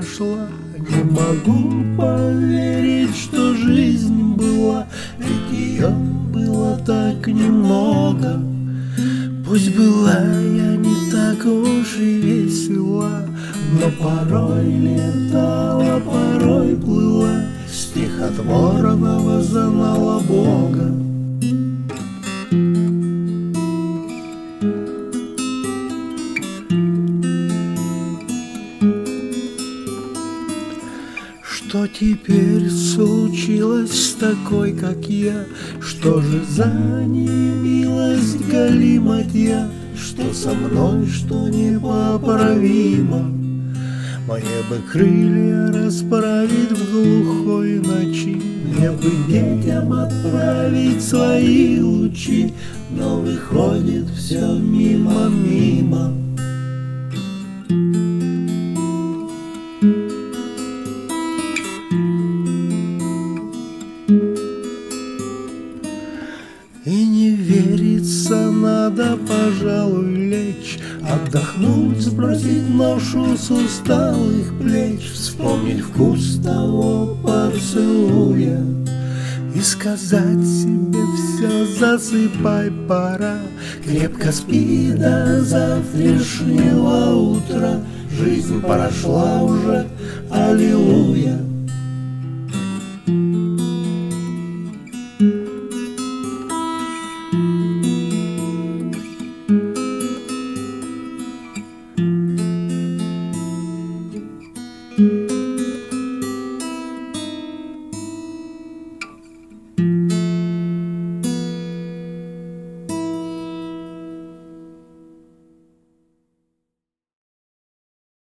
прошла. Не могу поверить, что жизнь была, ведь ее было так немного. Пусть была я не так уж и весела, но порой летала, порой плыла, стихотворного знала Бога. Что теперь случилось с такой, как я? Что же за немилость галиматья? Что со мной, что непоправимо? Мне бы крылья расправить в глухой ночи, мне бы детям отправить свои лучи, но выходит все мимо-мимо. И не верится, надо, пожалуй, лечь, отдохнуть, сбросить ношу с усталых плеч, вспомнить вкус того поцелуя и сказать себе: все, засыпай, пора, крепко спи до завтрашнего утра. Жизнь прошла уже, аллилуйя.